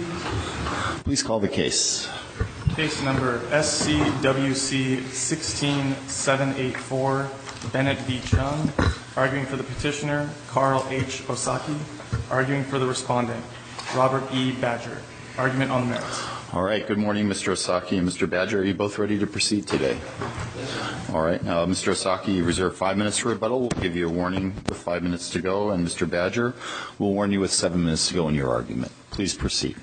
Please call the case. Case number SCWC 16784, Bennett v. Chung. Arguing for the petitioner, Carl H. Osaki. Arguing for the respondent, Robert E. Badger. Argument on the merits. All right. Good morning, Mr. Osaki and Mr. Badger. Are you both ready to proceed today? All right. Now, Mr. Osaki, you reserve 5 minutes for rebuttal. We'll give you a warning with 5 minutes to go. And Mr. Badger, we'll warn you with 7 minutes to go in your argument. Please proceed.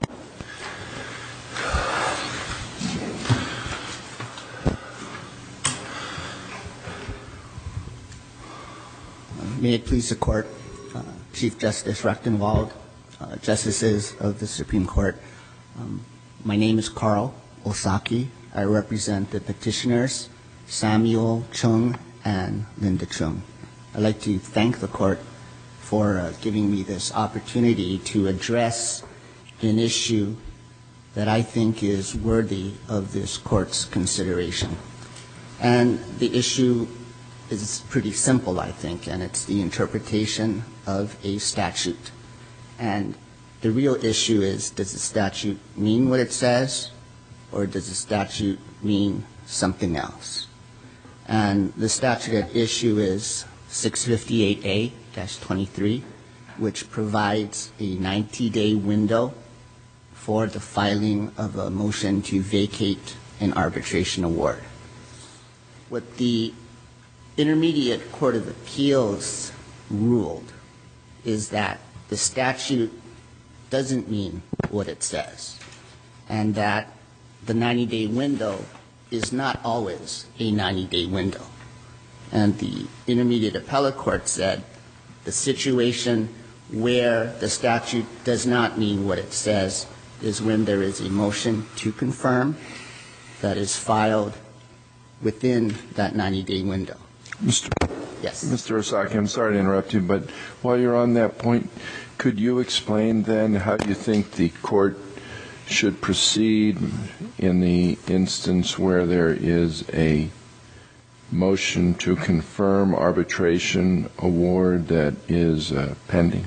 May it please the Court, Chief Justice Rechtenwald, Justices of the Supreme Court. My name is Carl Osaki. I represent the petitioners, Samuel Chung and Linda Chung. I'd like to thank the Court for giving me this opportunity to address an issue that I think is worthy of this Court's consideration. And the issue is pretty simple, I think, and it's the interpretation of a statute. And the real issue is, does the statute mean what it says, or does the statute mean something else? And the statute at issue is 658A-23, which provides a 90-day window for the filing of a motion to vacate an arbitration award. What the Intermediate Court of Appeals ruled is that the statute doesn't mean what it says, and that the 90-day window is not always a 90-day window. And the Intermediate Appellate Court said the situation where the statute does not mean what it says is when there is a motion to confirm that is filed within that 90-day window. Yes. Mr. Osaki, I'm sorry to interrupt you, but while you're on that point, could you explain then how you think the Court should proceed in the instance where there is a motion to confirm arbitration award that is pending?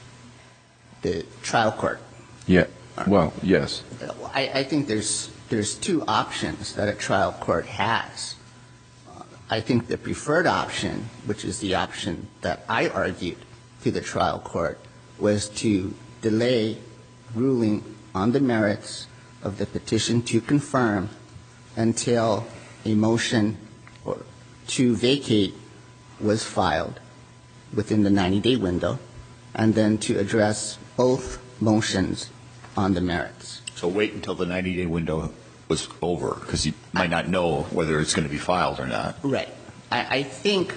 The trial court. Yeah. Well, yes. I think there's two options that a trial court has. I think the preferred option, which is the option that I argued to the trial court, was to delay ruling on the merits of the petition to confirm until a motion to vacate was filed within the 90-day window, and then to address both motions on the merits. So wait until the 90-day window was over, because you might not know whether it's going to be filed or not. Right. I think,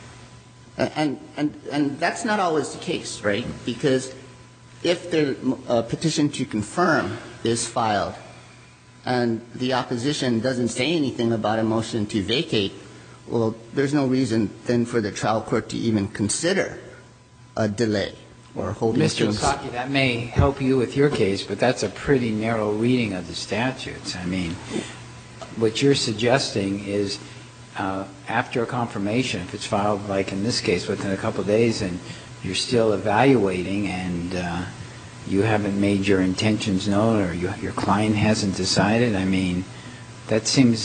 and that's not always the case, right? Because if the petition to confirm is filed and the opposition doesn't say anything about a motion to vacate, well, there's no reason then for the trial court to even consider a delay or holding things. Mr. Osaki, that may help you with your case, but that's a pretty narrow reading of the statutes. I mean, what you're suggesting is after a confirmation, if it's filed, like in this case, within a couple of days, and you're still evaluating and you haven't made your intentions known or your client hasn't decided, I mean, in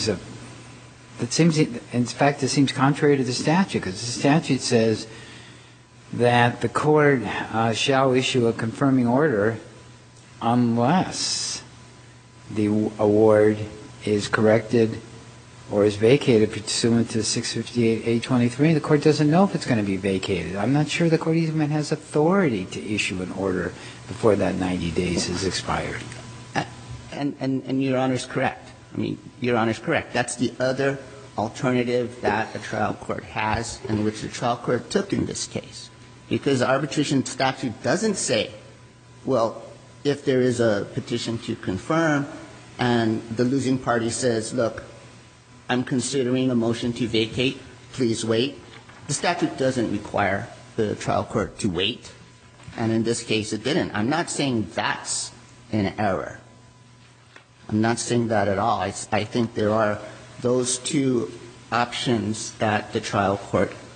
fact, it seems contrary to the statute, because the statute says that the court shall issue a confirming order unless the award is corrected or is vacated pursuant to 658A23. The court doesn't know if it's going to be vacated. I'm not sure the court even has authority to issue an order before that 90 days has expired. And Your Honor's correct. I mean, Your Honor's correct. That's the other alternative that a trial court has and which the trial court took in this case. Because the arbitration statute doesn't say, well, if there is a petition to confirm and the losing party says, look, I'm considering a motion to vacate, please wait. The statute doesn't require the trial court to wait, and in this case it didn't. I'm not saying that's an error. I'm not saying that at all. I think there are those two options that the trial court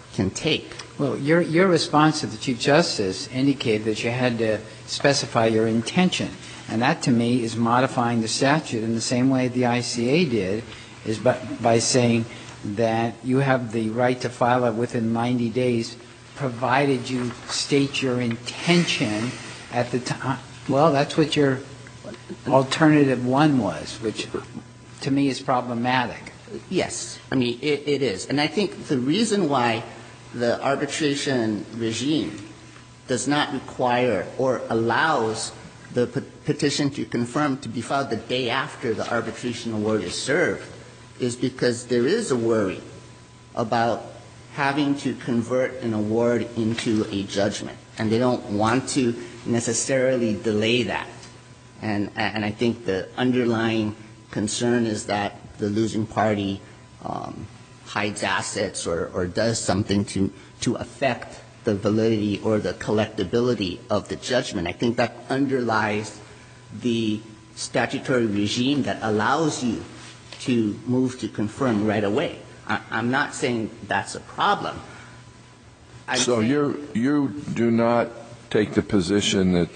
can take. Well, your response to the Chief Justice indicated that you had to specify your intention, and that to me is modifying the statute in the same way the ICA did, is by saying that you have the right to file it within 90 days, provided you state your intention at the time. Well, that's what your alternative one was, which to me is problematic. Yes, I mean, it is. And I think the reason why the arbitration regime does not require or allows the petition to confirm to be filed the day after the arbitration award is served is because there is a worry about having to convert an award into a judgment, and they don't want to necessarily delay that. And I think the underlying concern is that the losing party hides assets or does something to affect the validity or the collectability of the judgment. I think that underlies the statutory regime that allows you to move to confirm right away. I'm not saying that's a problem. So you do not take the position that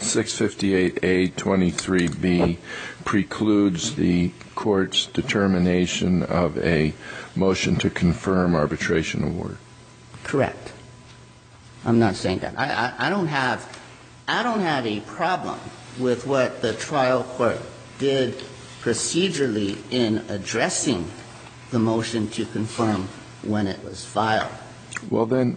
658A23B precludes the court's determination of a motion to confirm arbitration award? Correct. I'm not saying that. I don't have a problem with what the trial court did procedurally in addressing the motion to confirm when it was filed. Well, then,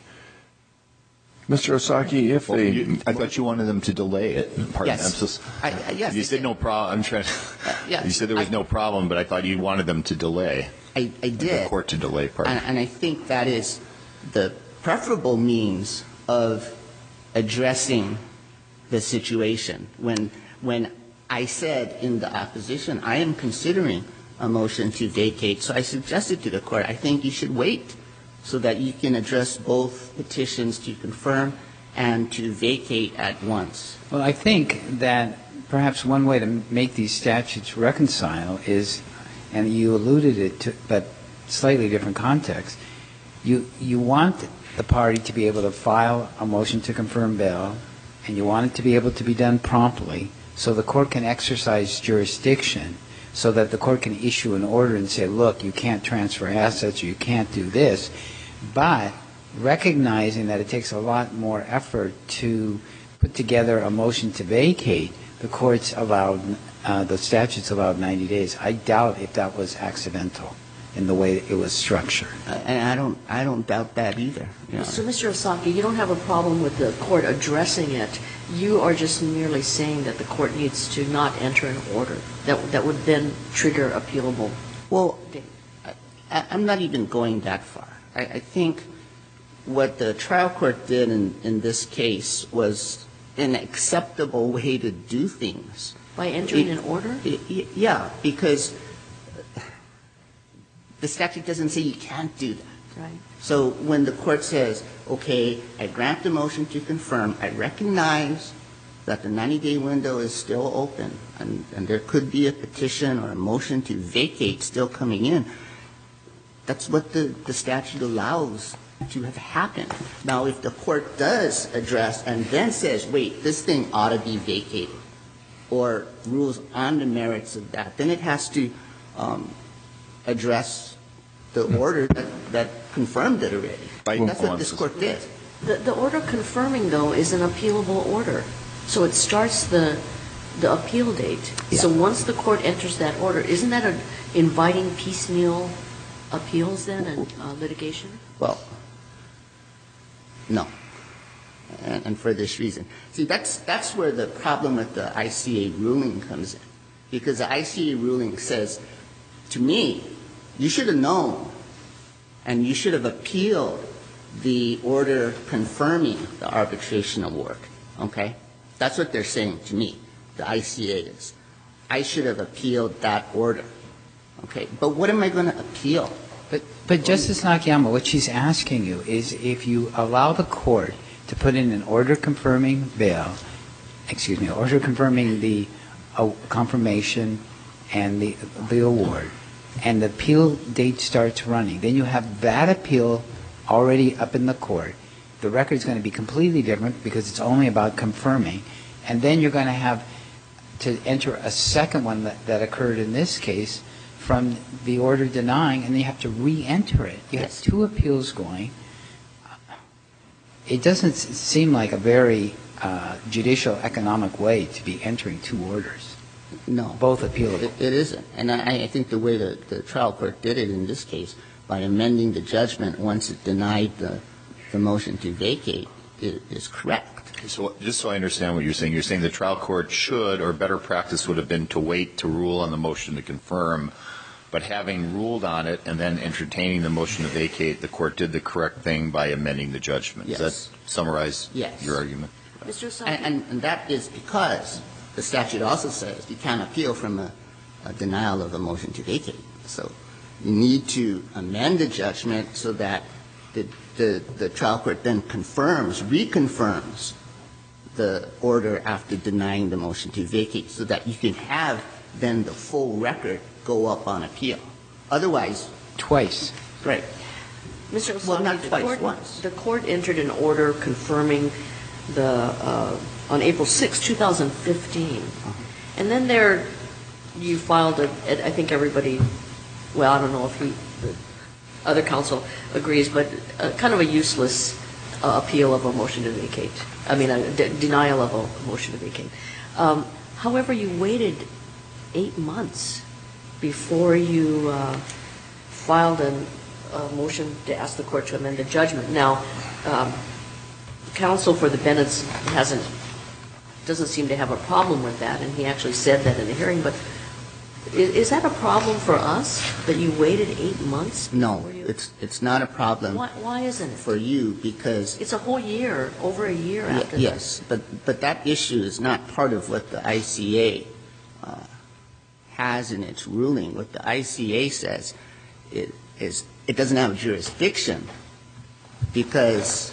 Mr. Osaki, if they... I thought you wanted them to delay it. Pardon Yes. emphasis. Yes. You said no problem. I'm trying. Yes. You said there was no problem, but I thought you wanted them to delay. I did. The court to delay. Pardon. And I think that is the preferable means of addressing the situation. When I said in the opposition, I am considering a motion to vacate, so I suggested to the court, I think you should wait so that you can address both petitions to confirm and to vacate at once. Well, I think that perhaps one way to make these statutes reconcile is, and you alluded it to, but slightly different context, you want the party to be able to file a motion to confirm bail, and you want it to be able to be done promptly so the court can exercise jurisdiction, so that the court can issue an order and say, look, you can't transfer assets or you can't do this, but recognizing that it takes a lot more effort to put together a motion to vacate, the courts allowed, the statutes allowed 90 days. I doubt if that was accidental in the way it was structured. And I don't doubt that either. You know. So, Mr. Osaki, you don't have a problem with the court addressing it. You are just merely saying that the court needs to not enter an order that would then trigger appealable. Well, I'm not even going that far. I think what the trial court did in this case was an acceptable way to do things. By entering an order? Yeah, because the statute doesn't say you can't do that. Right. So when the court says, okay, I grant the motion to confirm, I recognize that the 90-day window is still open and there could be a petition or a motion to vacate still coming in, that's what the statute allows to have happened. Now, if the court does address and then says, wait, this thing ought to be vacated, or rules on the merits of that, then it has to address the order that confirmed it already. That's what this court did. The order confirming, though, is an appealable order. So it starts the appeal date. Yeah. So once the court enters that order, isn't that inviting piecemeal appeals then and litigation? Well, no. And for this reason. See, that's where the problem with the ICA ruling comes in. Because the ICA ruling says, to me, you should have known and you should have appealed the order confirming the arbitration award. Okay? That's what they're saying to me, the ICA is. I should have appealed that order. Okay? But what am I going to appeal? But Justice Nakayama, what she's asking you is if you allow the court to put in an order confirming bail, order confirming the confirmation and the award, and the appeal date starts running, then you have that appeal already up in the court. The record's going to be completely different because it's only about confirming. And then you're going to have to enter a second one that occurred in this case from the order denying, and then you have to re-enter it. You have Yes. two appeals going. It doesn't seem like a very judicial economic way to be entering two orders, No. both appealable. It isn't. And I think the way the trial court did it in this case, by amending the judgment once it denied the motion to vacate, is correct. So just so I understand what you're saying the trial court should, or better practice would have been to wait to rule on the motion to confirm, but having ruled on it and then entertaining the motion to vacate, the court did the correct thing by amending the judgment. Yes. Does that summarize Yes. your argument? Mr. Osaki? And that is because the statute also says you can't appeal from a denial of a motion to vacate. So you need to amend the judgment so that the trial court then reconfirms the order after denying the motion to vacate, so that you can have then the full record go up on appeal. Otherwise, Twice. right. Mr. Osaki, Well, not the twice, court- once. The court entered an order confirming on April 6, 2015. Uh-huh. And then you filed I think everybody, well, I don't know if the other counsel agrees, but kind of a useless appeal of a motion to vacate. I mean, a denial of a motion to vacate. However, you waited 8 months before you filed a motion to ask the court to amend the judgment. Now, counsel for the Bennetts doesn't seem to have a problem with that, and he actually said that in the hearing, but is that a problem for us, that you waited 8 months? No, before you- it's not a problem Why isn't it? for you, because It's a whole year, over a year after that. yes, but that issue is not part of what the ICA has in its ruling. What the ICA says is it doesn't have jurisdiction because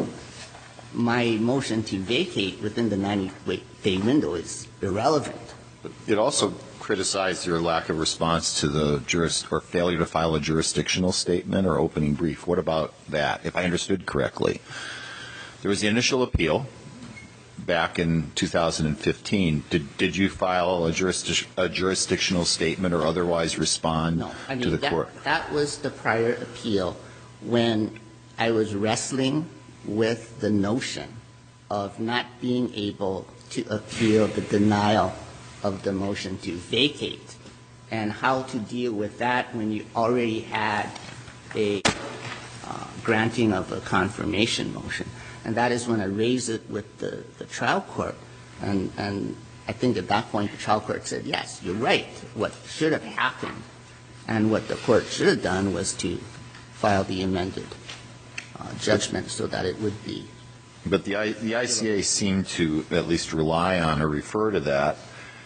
my motion to vacate within the 90-day window is irrelevant. It also criticized your lack of response to the or failure to file a jurisdictional statement or opening brief. What about that, if I understood correctly? There was the initial appeal back in 2015. Did you file a jurisdictional statement or otherwise respond No, I to mean, the court? that was the prior appeal when I was wrestling with the notion of not being able to appeal the denial of the motion to vacate, and how to deal with that when you already had a granting of a confirmation motion. And that is when I raised it with the trial court. And I think at that point the trial court said, yes, you're right. What should have happened and what the court should have done was to file the amended judgment so that it would be. But the ICA seemed to at least rely on or refer to that,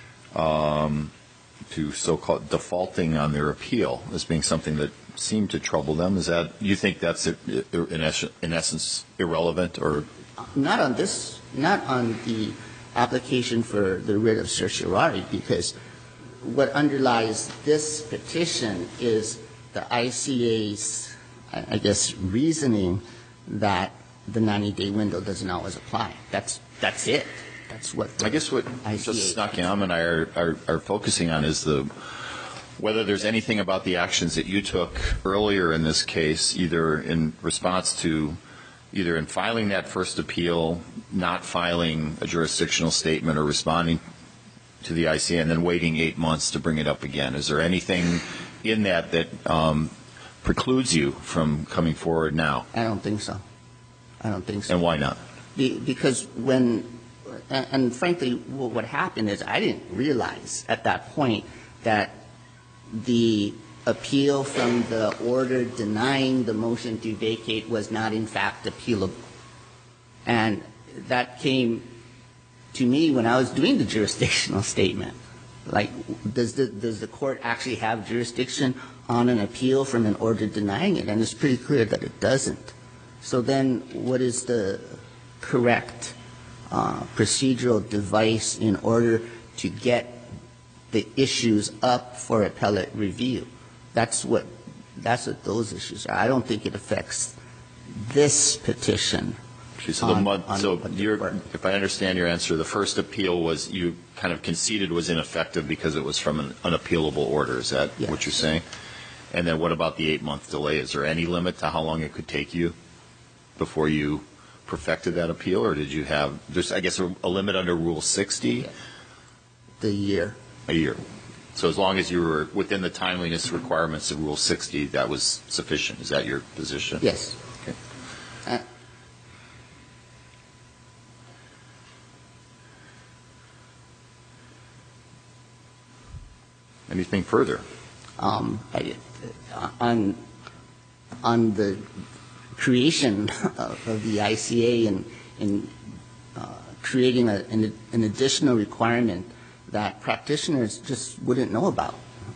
to so-called defaulting on their appeal as being something that seemed to trouble them. Is that, you think that's in essence irrelevant, or? Not on the application for the writ of certiorari, because what underlies this petition is the ICA's, I guess, reasoning that the 90-day window doesn't always apply. That's it. That's what I guess what Justice Nakayama and I are focusing on is whether there's anything about the actions that you took earlier in this case, either in response to, either in filing that first appeal, not filing a jurisdictional statement, or responding to the ICA and then waiting 8 months to bring it up again. Is there anything in that precludes you from coming forward now? I don't think so. I don't think so. And why not? Because and frankly, what happened is I didn't realize at that point that the appeal from the order denying the motion to vacate was not in fact appealable. And that came to me when I was doing the jurisdictional statement. Like, does the court actually have jurisdiction on an appeal from an order denying it? And it's pretty clear that it doesn't. So then what is the correct procedural device in order to get the issues up for appellate review? That's what those issues are. I don't think it affects this petition. So the month, on so what the you're, court- if I understand your answer, the first appeal was, you kind of conceded was ineffective because it was from an unappealable order. Is that Yes. what you're saying? And then what about the 8-month delay? Is there any limit to how long it could take you before you perfected that appeal, or did you have, there's, I guess, a limit under Rule 60? The year. A year. So as long as you were within the timeliness requirements of Rule 60, that was sufficient. Is that your position? Yes. Okay. Anything further? On the creation of the ICA and creating an additional requirement that practitioners just wouldn't know about,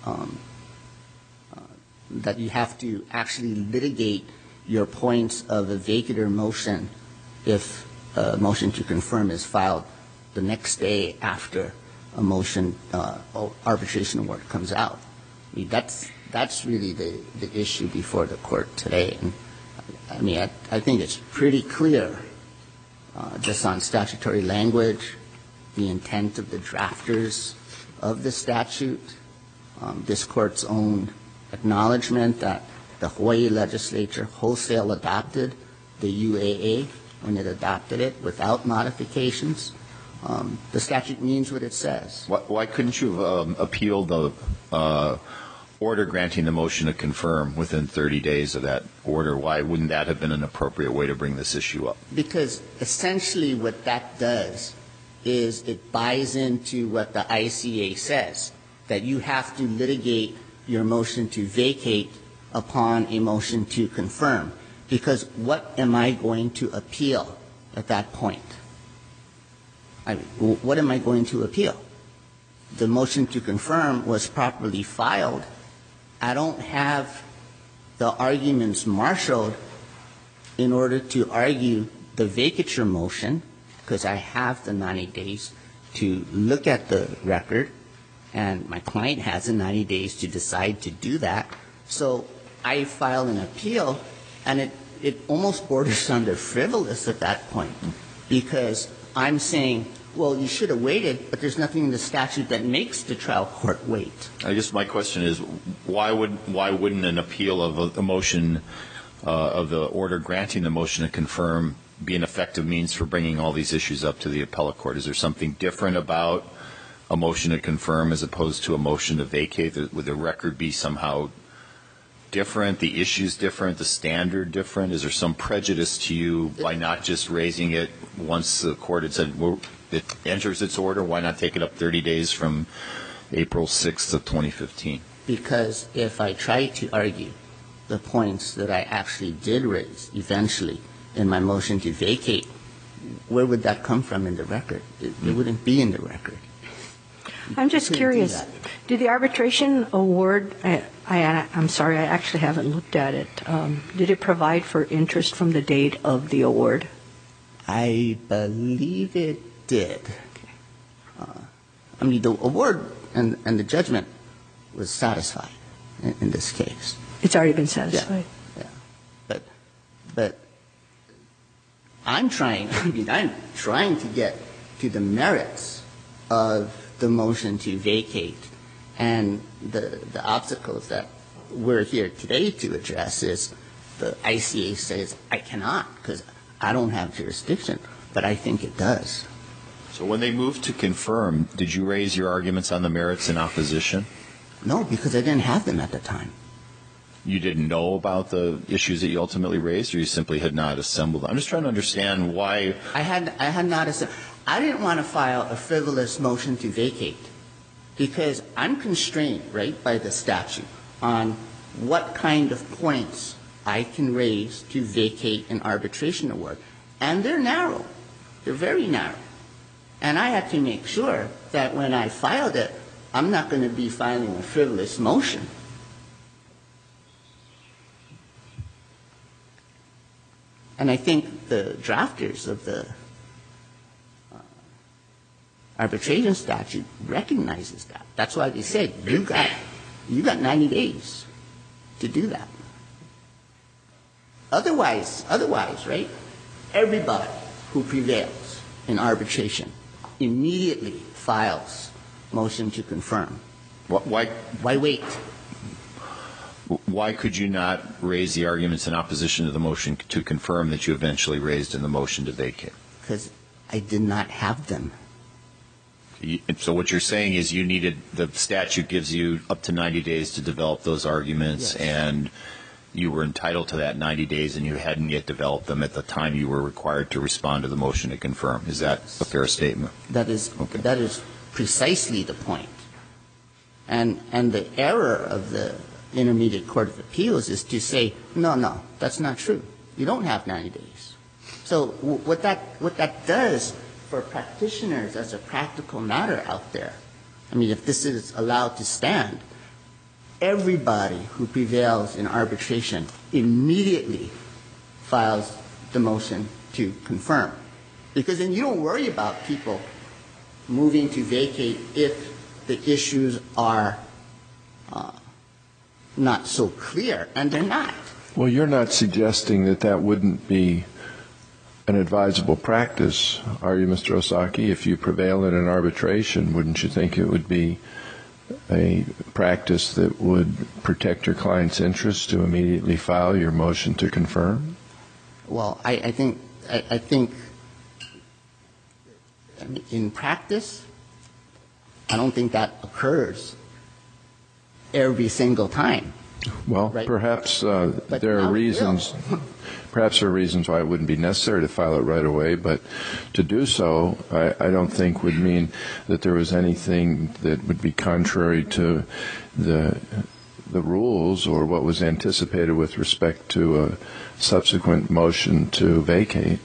that you have to actually litigate your points of a vacatur motion if a motion to confirm is filed the next day after a motion, arbitration award comes out. I mean, that's really the issue before the court today. And I mean, I think it's pretty clear, just on statutory language, the intent of the drafters of the statute, this court's own acknowledgement that the Hawaii legislature wholesale adopted the UAA when it adopted it without modifications. The statute means what it says. Why couldn't you have appealed the order granting the motion to confirm within 30 days of that order? Why wouldn't that have been an appropriate way to bring this issue up? Because essentially what that does is it buys into what the ICA says, that you have to litigate your motion to vacate upon a motion to confirm. Because what am I going to appeal at that point? What am I going to appeal? The motion to confirm was properly filed. I don't have the arguments marshaled in order to argue the vacatur motion, because I have the 90 days to look at the record, and my client has the 90 days to decide to do that. So I file an appeal, and it almost borders under frivolous at that point, because I'm saying, well, you should have waited, but there's nothing in the statute that makes the trial court wait. I guess my question is, why wouldn't an appeal of a motion of the order granting the motion to confirm be an effective means for bringing all these issues up to the appellate court? Is there something different about a motion to confirm as opposed to a motion to vacate? Would the record be somehow different, the issues different, the standard different? Is there some prejudice to you by not just raising it once the court had said, well, it enters its order? Why not take it up 30 days from April 6th of 2015? Because if I try to argue the points that I actually did raise eventually in my motion to vacate, where would that come from in the record? It wouldn't be in the record. I'm just curious. Did the arbitration award, I'm sorry, I actually haven't looked at it. Did it provide for interest from the date of the award? I believe it did. I mean, the award and the judgment was satisfied in this case. It's already been satisfied. Yeah. But I'm trying to get to the merits of the motion to vacate, and the obstacles that we're here today to address is the ICA says I cannot because I don't have jurisdiction, but I think it does. So when they moved to confirm, did you raise your arguments on the merits in opposition? No, because I didn't have them at the time. You didn't know about the issues that you ultimately raised, or you simply had not assembled them? I'm just trying to understand why. I had not assembled. I didn't want to file a frivolous motion to vacate because I'm constrained, right, by the statute on what kind of points I can raise to vacate an arbitration award. And they're narrow. They're very narrow. And I had to make sure that when I filed it, I'm not going to be filing a frivolous motion. And I think the drafters of the arbitration statute recognizes that. That's why they said you got 90 days to do that. Otherwise, right, everybody who prevails in arbitration immediately files motion to confirm. Why wait? Why could you not raise the arguments in opposition to the motion to confirm that you eventually raised in the motion to vacate? Because I did not have them. So what you're saying is the statute gives you up to 90 days to develop those arguments, Yes. and you were entitled to that 90 days, and you hadn't yet developed them at the time you were required to respond to the motion to confirm. Is that a fair statement? That is Okay. that is precisely the point. And the error of the Intermediate Court of Appeals is to say, no, that's not true. You don't have 90 days. So what that does for practitioners as a practical matter out there, I mean, if this is allowed to stand, everybody who prevails in arbitration immediately files the motion to confirm. Because then you don't worry about people moving to vacate if the issues are not so clear, and they're not. Well, you're not suggesting that wouldn't be an advisable practice, are you, Mr. Osaki? If you prevail in an arbitration, wouldn't you think it would be a practice that would protect your client's interest to immediately file your motion to confirm? Well, I think in practice, I don't think that occurs every single time. Well, Right. perhaps But there now are it reasons. will. Perhaps there are reasons why it wouldn't be necessary to file it right away, but to do so, I don't think would mean that there was anything that would be contrary to the rules or what was anticipated with respect to a subsequent motion to vacate.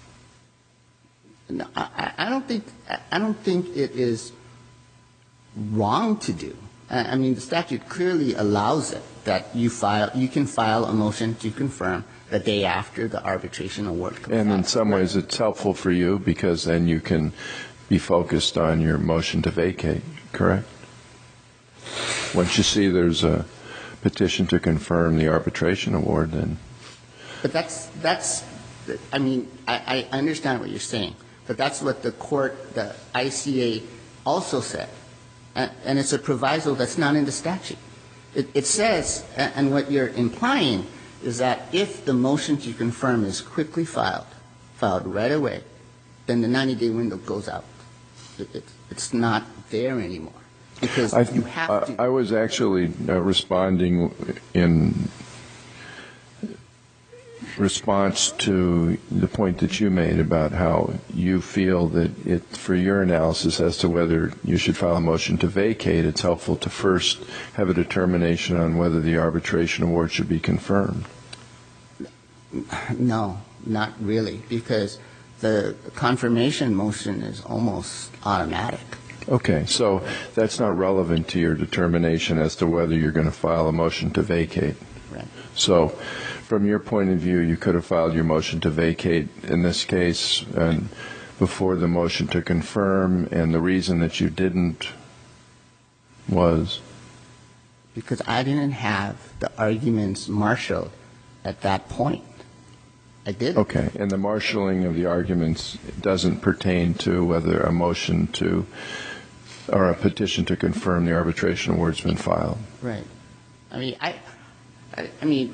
No, I don't think it is wrong to do. I mean, the statute clearly allows it, that you can file a motion to confirm the day after the arbitration award comes out. And in some ways, it's helpful for you because then you can be focused on your motion to vacate, correct? Once you see there's a petition to confirm the arbitration award, then... But that's I mean, I understand what you're saying, but that's what the court, the ICA, also said. And it's a proviso that's not in the statute. It says, and what you're implying is that if the motion to confirm is quickly filed right away, then the 90-day window goes out. It's not there anymore because you have to. I was actually responding in response to the point that you made about how you feel that for your analysis as to whether you should file a motion to vacate, it's helpful to first have a determination on whether the arbitration award should be confirmed. No, not really, because the confirmation motion is almost automatic. Okay, so that's not relevant to your determination as to whether you're going to file a motion to vacate. Right. So from your point of view, you could have filed your motion to vacate in this case and before the motion to confirm, and the reason that you didn't was? Because I didn't have the arguments marshaled at that point. I didn't. Okay, and the marshaling of the arguments doesn't pertain to whether a motion to or a petition to confirm the arbitration award's been filed. Right. I mean,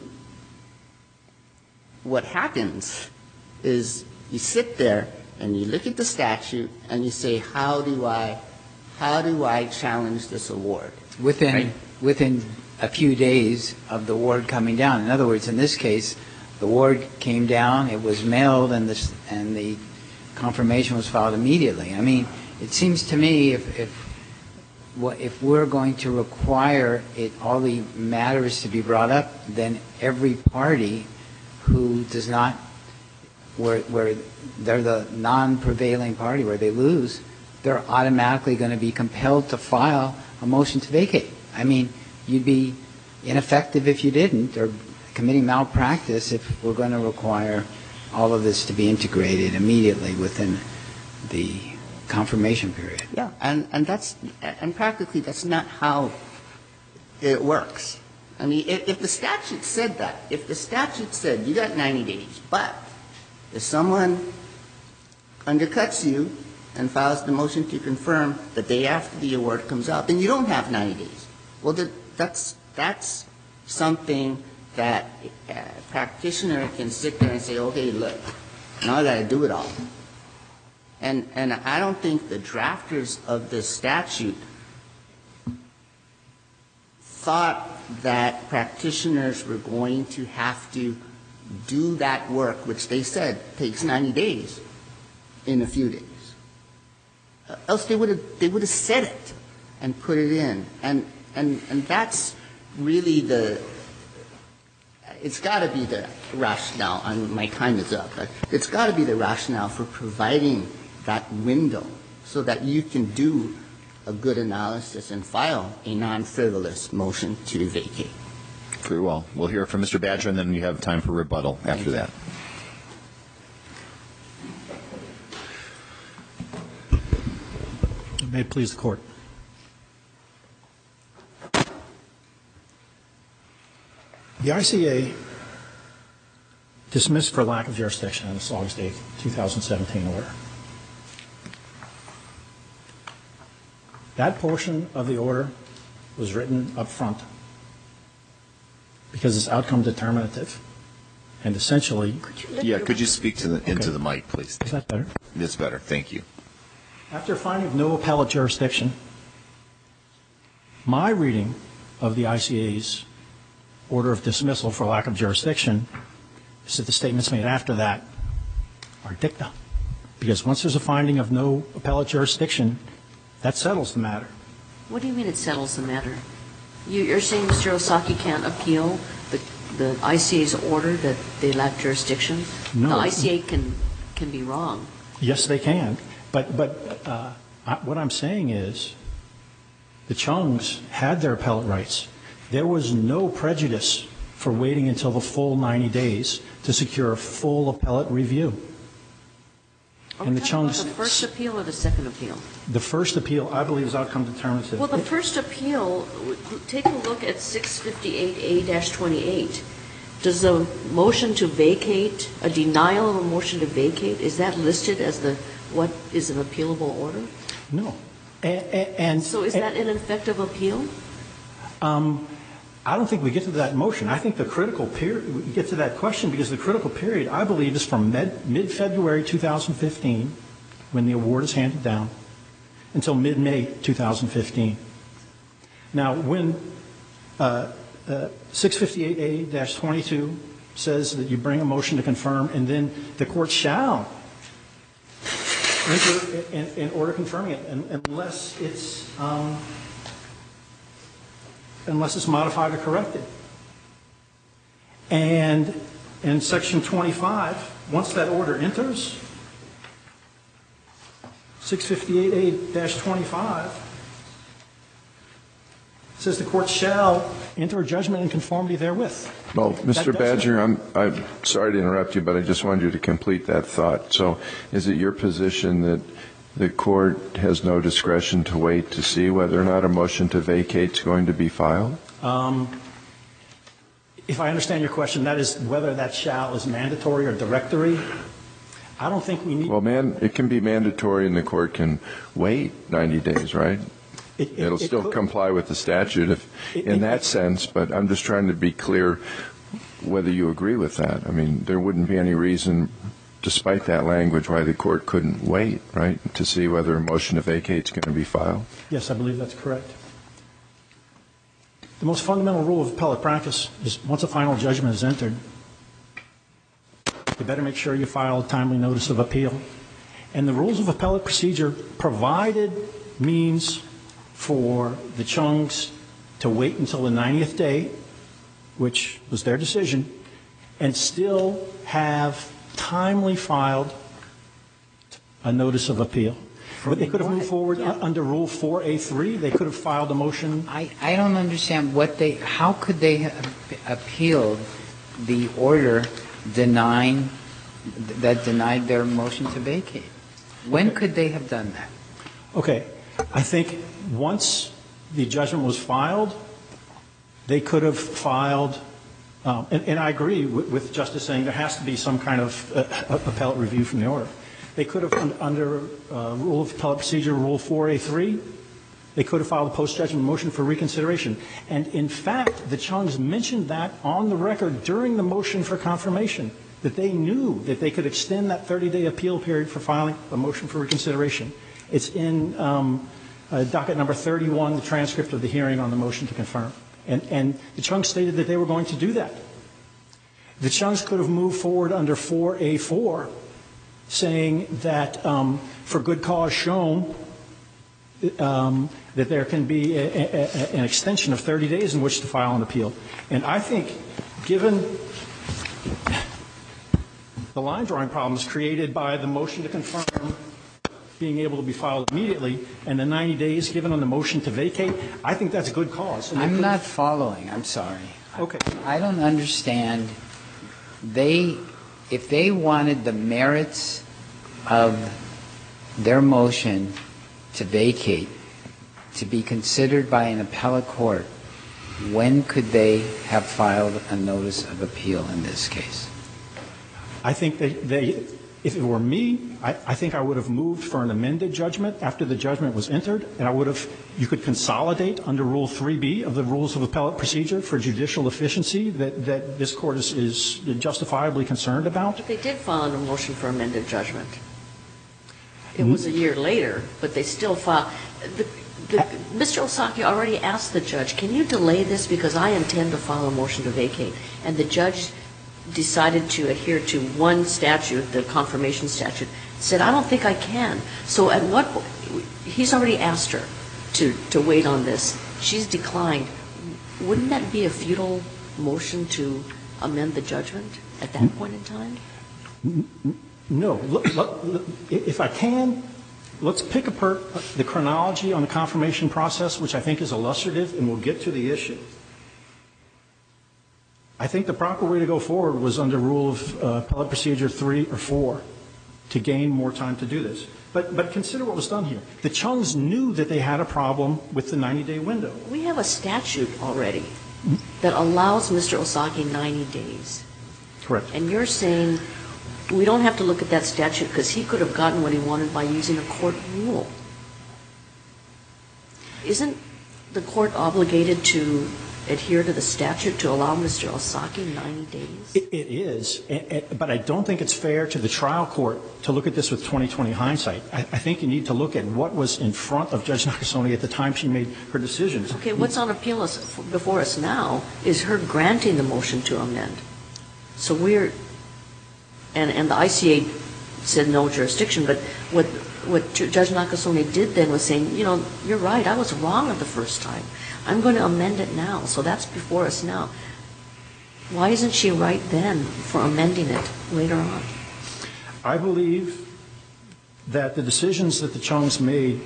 what happens is you sit there and you look at the statute and you say, how do I challenge this award? Within a few days of the award coming down. In other words, in this case, the award came down, it was mailed, and the confirmation was filed immediately. I mean, it seems to me if we're going to require all the matters to be brought up, then every party who does not, where they're the non-prevailing party, where they lose, they're automatically going to be compelled to file a motion to vacate. I mean, you'd be ineffective if you didn't, or committing malpractice if we're going to require all of this to be integrated immediately within the confirmation period. Yeah, and practically that's not how it works. I mean, if the statute said that, if the statute said you got 90 days, but if someone undercuts you and files the motion to confirm the day after the award comes out, then you don't have 90 days. Well, that's something that a practitioner can sit there and say, okay, look, now I got to do it all. And I don't think the drafters of this statute thought that practitioners were going to have to do that work, which they said takes 90 days, in a few days. Else they would have said it and put it in. And that's really it's got to be the rationale. My time is up. But it's got to be the rationale for providing that window so that you can do a good analysis and file a non-frivolous motion to vacate. Very well. We'll hear from Mr. Badger, and then we have time for rebuttal after that. May it please the Court. The ICA dismissed for lack of jurisdiction on this August 8, 2017 order. That portion of the order was written up front because it's outcome determinative and essentially. Could you speak to into the mic, please? Is that better? It's better. Thank you. After finding of no appellate jurisdiction, my reading of the ICA's order of dismissal for lack of jurisdiction is that the statements made after that are dicta. Because once there's a finding of no appellate jurisdiction, that settles the matter. What do you mean it settles the matter? You're saying Mr. Osaki can't appeal the ICA's order that they lack jurisdiction? No. The ICA can be wrong. Yes, they can. But what I'm saying is the Chungs had their appellate rights. There was no prejudice for waiting until the full 90 days to secure a full appellate review. Are And we the talking about Chungs, the first appeal or the second appeal? the first appeal, I believe, is outcome determinative. Well, the first appeal, take a look at 658A-28. Does the motion to vacate, a denial of a motion to vacate, is that listed as what is an appealable order? No. So is that an effective appeal? I don't think we get to that motion. I think the critical period, we get to that question because the critical period, I believe, is from mid-February 2015, when the award is handed down, until mid-May 2015. Now, when 658A-22 says that you bring a motion to confirm, and then the court shall enter an order confirming it, unless it's modified or corrected. And in Section 25, once that order enters, 658A-25 says the court shall enter a judgment in conformity therewith. Well, Mr. Badger, I'm sorry to interrupt you, but I just wanted you to complete that thought. So is it your position that the court has no discretion to wait to see whether or not a motion to vacate is going to be filed? If I understand your question, that is whether that shall is mandatory or directory. I don't think we need. Well, it can be mandatory and the court can wait 90 days, right? It'll still comply with the statute in that sense, but I'm just trying to be clear whether you agree with that. I mean, there wouldn't be any reason, despite that language, why the court couldn't wait, right, to see whether a motion to vacate is going to be filed? Yes, I believe that's correct. The most fundamental rule of appellate practice is once a final judgment is entered, you better make sure you file a timely notice of appeal. And the rules of appellate procedure provided means for the Chungs to wait until the 90th day, which was their decision, and still have timely filed a notice of appeal. But they could have moved forward under Rule 4A3. They could have filed a motion. I don't understand how could they have appealed the order that denied their motion to vacate? When could they have done that? Okay. I think once the judgment was filed, they could have filed, and I agree with Justice saying there has to be some kind of appellate review from the order. They could have, under Rule of Appellate Procedure, Rule 4A3, they could have filed a post-judgment motion for reconsideration. And in fact, the Chungs mentioned that on the record during the motion for confirmation, that they knew that they could extend that 30-day appeal period for filing a motion for reconsideration. It's in docket number 31, the transcript of the hearing on the motion to confirm. And the Chungs stated that they were going to do that. The Chungs could have moved forward under 4A4, saying that for good cause shown, that there can be an extension of 30 days in which to file an appeal. And I think, given the line drawing problems created by the motion to confirm being able to be filed immediately and the 90 days given on the motion to vacate, I think that's a good cause. I'm not following. I'm sorry. Okay. I don't understand. If they wanted the merits of their motion to vacate to be considered by an appellate court, when could they have filed a notice of appeal in this case? I think if it were me, I think I would have moved for an amended judgment after the judgment was entered, and you could consolidate under Rule 3B of the Rules of Appellate Procedure for judicial efficiency that this Court is justifiably concerned about. But they did file a motion for amended judgment. It was a year later, but they still filed. Mr. Osaki already asked the judge, can you delay this because I intend to file a motion to vacate? And the judge decided to adhere to one statute, the confirmation statute, said, I don't think I can. So at what point, he's already asked her to wait on this. She's declined. Wouldn't that be a futile motion to amend the judgment at that point in time? No. If I can, let's pick apart the chronology on the confirmation process, which I think is illustrative, and we'll get to the issue. I think the proper way to go forward was under Rule of Appellate Procedure 3 or 4 to gain more time to do this. But consider what was done here. The Chungs knew that they had a problem with the 90-day window. We have a statute already that allows Mr. Osaki 90 days. Correct. And you're saying we don't have to look at that statute because he could have gotten what he wanted by using a court rule. Isn't the court obligated to adhere to the statute to allow Mr. Osaki 90 days? It is, but I don't think it's fair to the trial court to look at this with 20/20 hindsight. I think you need to look at what was in front of Judge Nakasone at the time she made her decisions. Okay, what's on appeal before us now is her granting the motion to amend. So we're, and the ICA said no jurisdiction, but what Judge Nakasone did then was saying, you know, you're right, I was wrong the first time. I'm going to amend it now. So that's before us now. Why isn't she right then for amending it later on? I believe that the decisions that the Chungs made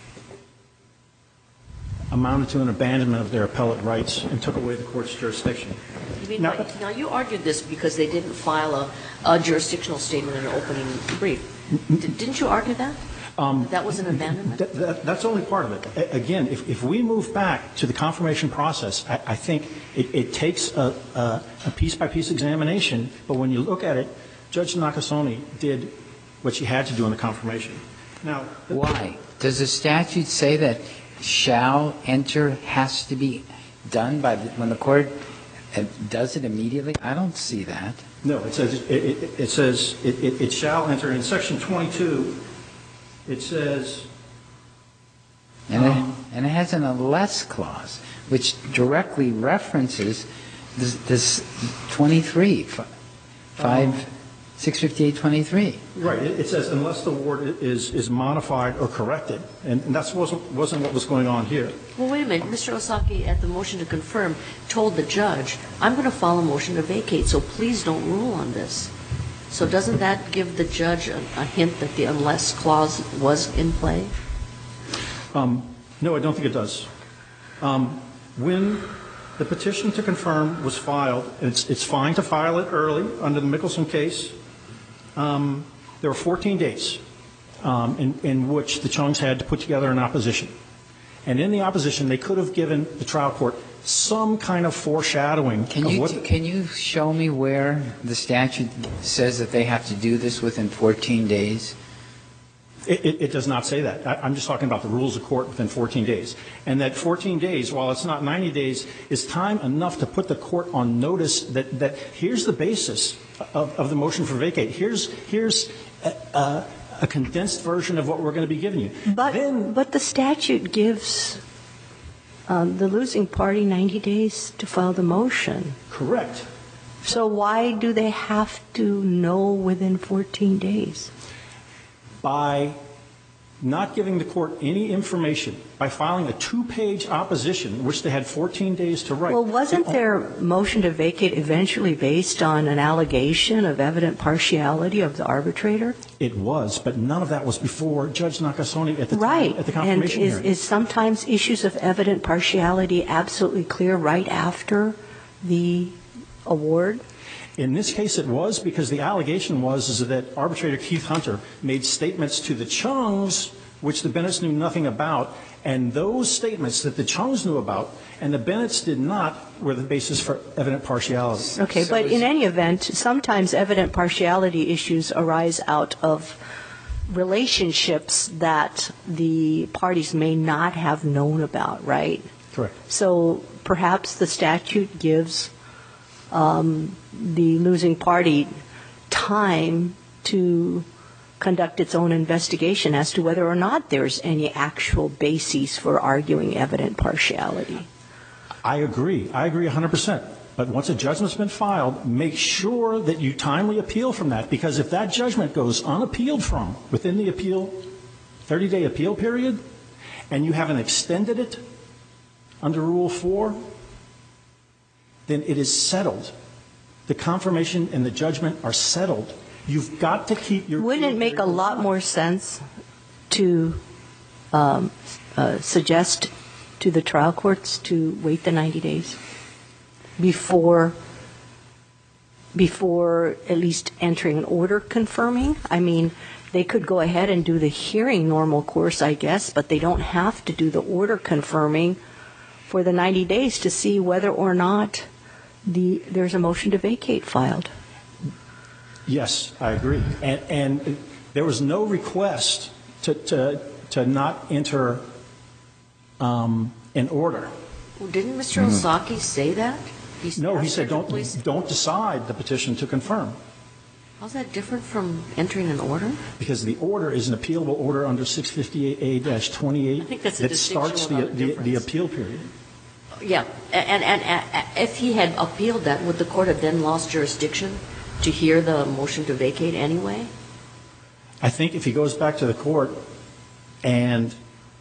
amounted to an abandonment of their appellate rights and took away the court's jurisdiction. You mean now you argued this because they didn't file a jurisdictional statement in an opening brief. Didn't you argue that? That was an abandonment? That's only part of it. Again, if we move back to the confirmation process, I think it takes a piece-by-piece examination, but when you look at it, Judge Nakasone did what she had to do in the confirmation. Now, why? Does the statute say that shall enter has to be done by when the court does it immediately? I don't see that. No, it says it shall enter in Section 22. It says, and it has an unless clause, which directly references this 23, 658-23. Right. It says unless the award is modified or corrected, and that wasn't what was going on here. Well, wait a minute. Mr. Osaki, at the motion to confirm, told the judge, I'm going to file a motion to vacate, so please don't rule on this. So doesn't that give the judge a hint that the unless clause was in play? No, I don't think it does. When the petition to confirm was filed, it's fine to file it early under the Mickelson case. There were 14 days in which the Chungs had to put together an opposition. And in the opposition, they could have given the trial court some kind of foreshadowing Can of you, what... can you show me where the statute says that they have to do this within 14 days? It does not say that. I'm just talking about the rules of court within 14 days. And that 14 days, while it's not 90 days, is time enough to put the court on notice that here's the basis of the motion for vacate. Here's a condensed version of what we're going to be giving you. But the statute gives the losing party 90 days to file the motion. Correct. So why do they have to know within 14 days? By not giving the court any information, by filing a 2-page opposition, which they had 14 days to write. Well, wasn't their motion to vacate eventually based on an allegation of evident partiality of the arbitrator? It was, but none of that was before Judge Nakasone at the time, Right. at the confirmation And hearing. is sometimes issues of evident partiality absolutely clear right after the award? In this case, it was, because the allegation was that Arbitrator Keith Hunter made statements to the Chungs, which the Bennetts knew nothing about, and those statements that the Chungs knew about and the Bennetts did not were the basis for evident partiality. Okay, but in any event, sometimes evident partiality issues arise out of relationships that the parties may not have known about, right? Correct. So perhaps the statute gives the losing party time to conduct its own investigation as to whether or not there's any actual basis for arguing evident partiality. I agree. I agree 100%. But once a judgment's been filed, make sure that you timely appeal from that, because if that judgment goes unappealed from within the appeal, 30-day appeal period, and you haven't extended it under Rule 4, then it is settled. The confirmation and the judgment are settled. You've got to keep your... Wouldn't it make a lot more sense to suggest to the trial courts to wait the 90 days before at least entering an order confirming? I mean, they could go ahead and do the hearing normal course, I guess, but they don't have to do the order confirming for the 90 days to see whether or not there's a motion to vacate filed. Yes, I agree. And there was no request to not enter an order. Well, didn't Mr. Osaki say that? No, he said Please. don't decide the petition to confirm, How's that different from entering an order? because the order is an appealable order under 658A-28 I think that's a that starts distinction without a the difference. appeal period. Yeah, and if he had appealed that, would the court have then lost jurisdiction to hear the motion to vacate anyway? I think if he goes back to the court and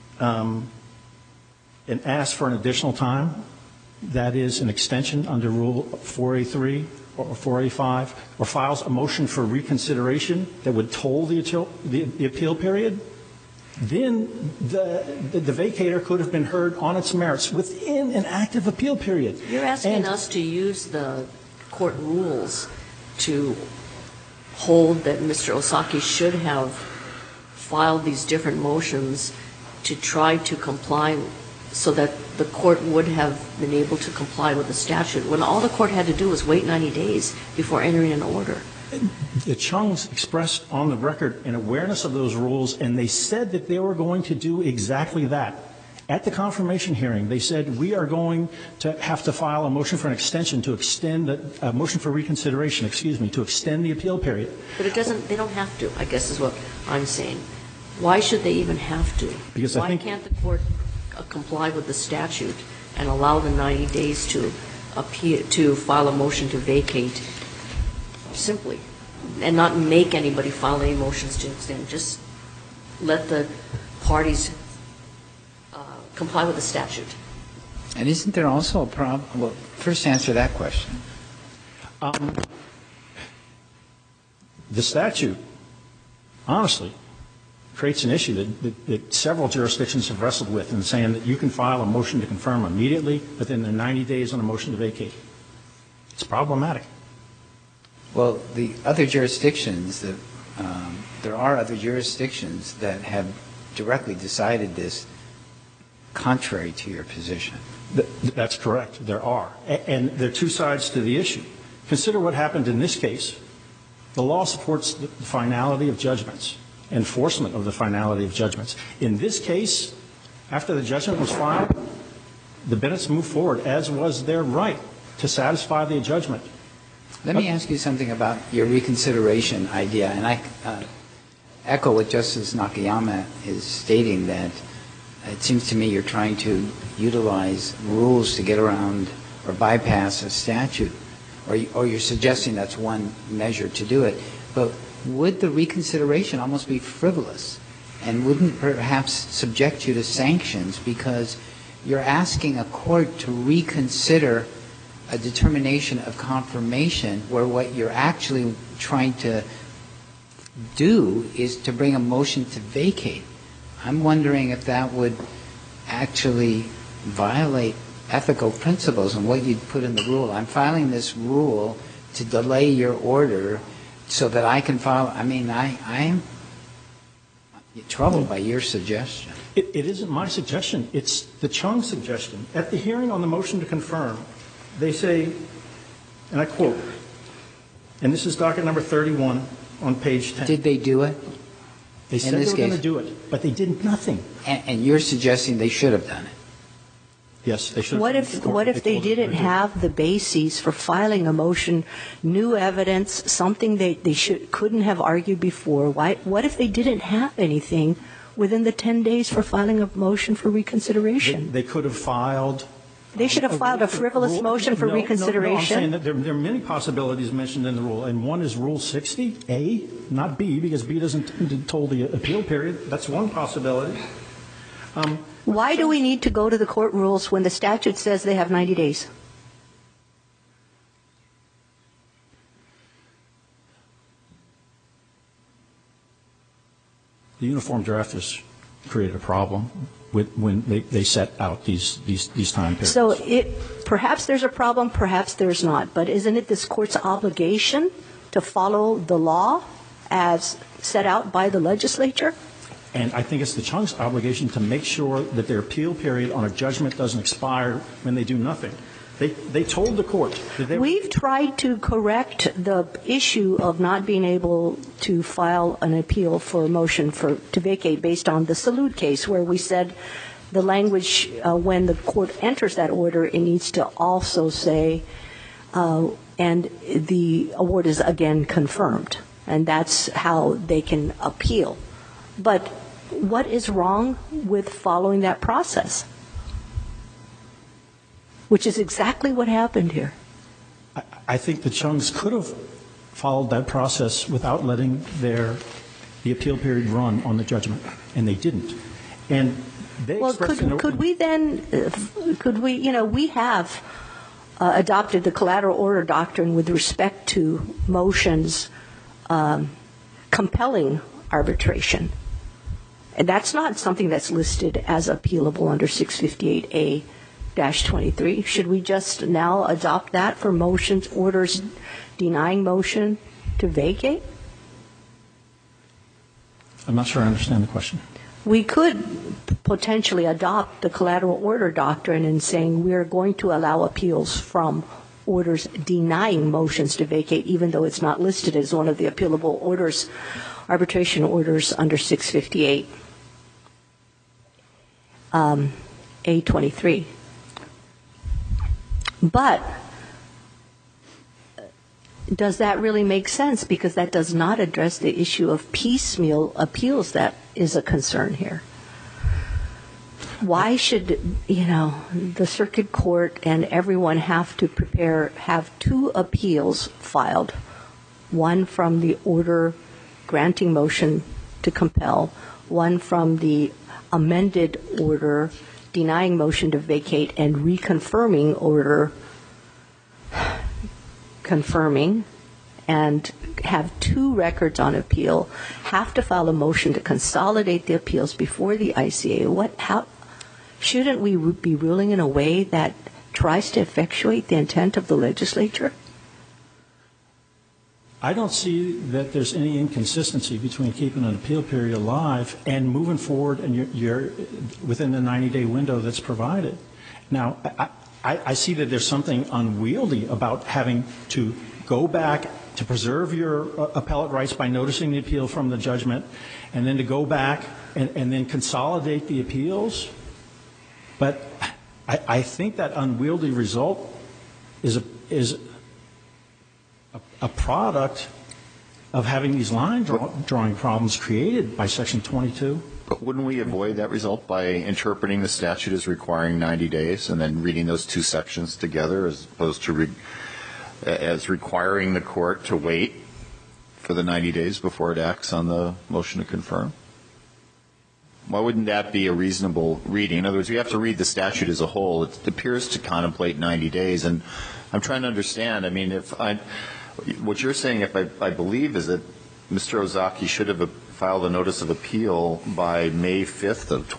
asks for an additional time, that is an extension under Rule 4A3 or 4A5, or files a motion for reconsideration that would toll the appeal period, then the vacator could have been heard on its merits within an active appeal period. You're asking And- us to use the court rules to hold that Mr. Osaki should have filed these different motions to try to comply so that the court would have been able to comply with the statute, when all the court had to do was wait 90 days before entering an order. The Chungs expressed on the record an awareness of those rules, and they said that they were going to do exactly that. At the confirmation hearing, they said, we are going to have to file a motion for an extension to extend, a motion for reconsideration, to extend the appeal period. But they don't have to, I guess is what I'm saying. Why should they even have to? Because I think- Why can't the court comply with the statute and allow the 90 days to file a motion to vacate simply, and not make anybody file any motions to extend? Just let the parties comply with the statute. And isn't there also a problem? Well, first answer that question. The statute, honestly, creates an issue that several jurisdictions have wrestled with in saying that you can file a motion to confirm immediately within the 90 days on a motion to vacate. It's problematic. Well, the other jurisdictions, there are other jurisdictions that have directly decided this contrary to your position. That's correct. There are. And there are two sides to the issue. Consider what happened in this case. The law supports the finality of judgments, enforcement of the finality of judgments. In this case, after the judgment was filed, the Bennetts moved forward, as was their right, to satisfy the judgment. Let me ask you something about your reconsideration idea, and I echo what Justice Nakayama is stating, that it seems to me you're trying to utilize rules to get around or bypass a statute, or you're suggesting that's one measure to do it. But would the reconsideration almost be frivolous, and wouldn't perhaps subject you to sanctions, because you're asking a court to reconsider a determination of confirmation where what you're actually trying to do is to bring a motion to vacate? I'm wondering if that would actually violate ethical principles and what you'd put in the rule. I'm filing this rule to delay your order so that I can file. I mean, I'm troubled by your suggestion. It isn't my suggestion. It's the Chung suggestion. At the hearing on the motion to confirm, they say, and I quote, and this is docket number 31 on page 10. Did they do it? They said they were going to do it, but they did nothing. And you're suggesting they should have done it? Yes, they should have. What if they didn't have the bases for filing a motion, new evidence, something they couldn't have argued before? What if they didn't have anything within the 10 days for filing a motion for reconsideration? They could have filed. They should have filed a frivolous motion for reconsideration. No, I'm saying that there are many possibilities mentioned in the rule, and one is Rule 60A, not B, because B doesn't toll the appeal period. That's one possibility. Why do we need to go to the court rules when the statute says they have 90 days? The uniform drafters created a problem when they set out these time periods. So perhaps there's a problem, perhaps there's not. But isn't it this court's obligation to follow the law as set out by the legislature? And I think it's the Chung's obligation to make sure that their appeal period on a judgment doesn't expire when they do nothing. They told the court that they We've tried to correct the issue of not being able to file an appeal for a motion to vacate based on the Salud case, where we said the language when the court enters that order, it needs to also say, and the award is again confirmed. And that's how they can appeal. But what is wrong with following that process? Which is exactly what happened here. I think the Chungs could have followed that process without letting the appeal period run on the judgment, and they didn't. And they expressed could we then, we have adopted the collateral order doctrine with respect to motions compelling arbitration. And that's not something that's listed as appealable under 658A-23. Should we just now adopt that for motions, orders denying motion to vacate? I'm not sure I understand the question. We could potentially adopt the collateral order doctrine in saying we're going to allow appeals from orders denying motions to vacate, even though it's not listed as one of the appealable orders, arbitration orders under 658. A23. But does that really make sense? Because that does not address the issue of piecemeal appeals that is a concern here. Why should, the circuit court and everyone have two appeals filed, one from the order granting motion to compel, one from the amended order denying motion to vacate and reconfirming order confirming, and have two records on appeal, have to file a motion to consolidate the appeals before the ICA? Shouldn't we be ruling in a way that tries to effectuate the intent of the legislature? I don't see that there's any inconsistency between keeping an appeal period alive and moving forward, and you're within the 90-day window that's provided. Now, I see that there's something unwieldy about having to go back to preserve your appellate rights by noticing the appeal from the judgment, and then to go back and then consolidate the appeals. But I think that unwieldy result is a product of having these line drawing problems created by Section 22. But wouldn't we avoid that result by interpreting the statute as requiring 90 days and then reading those two sections together as opposed to as requiring the court to wait for the 90 days before it acts on the motion to confirm? Why wouldn't that be a reasonable reading? In other words, we have to read the statute as a whole. It appears to contemplate 90 days. And I'm trying to understand, I mean, what you're saying, if I believe, is that Mr. Ozaki should have filed a notice of appeal by May 6th of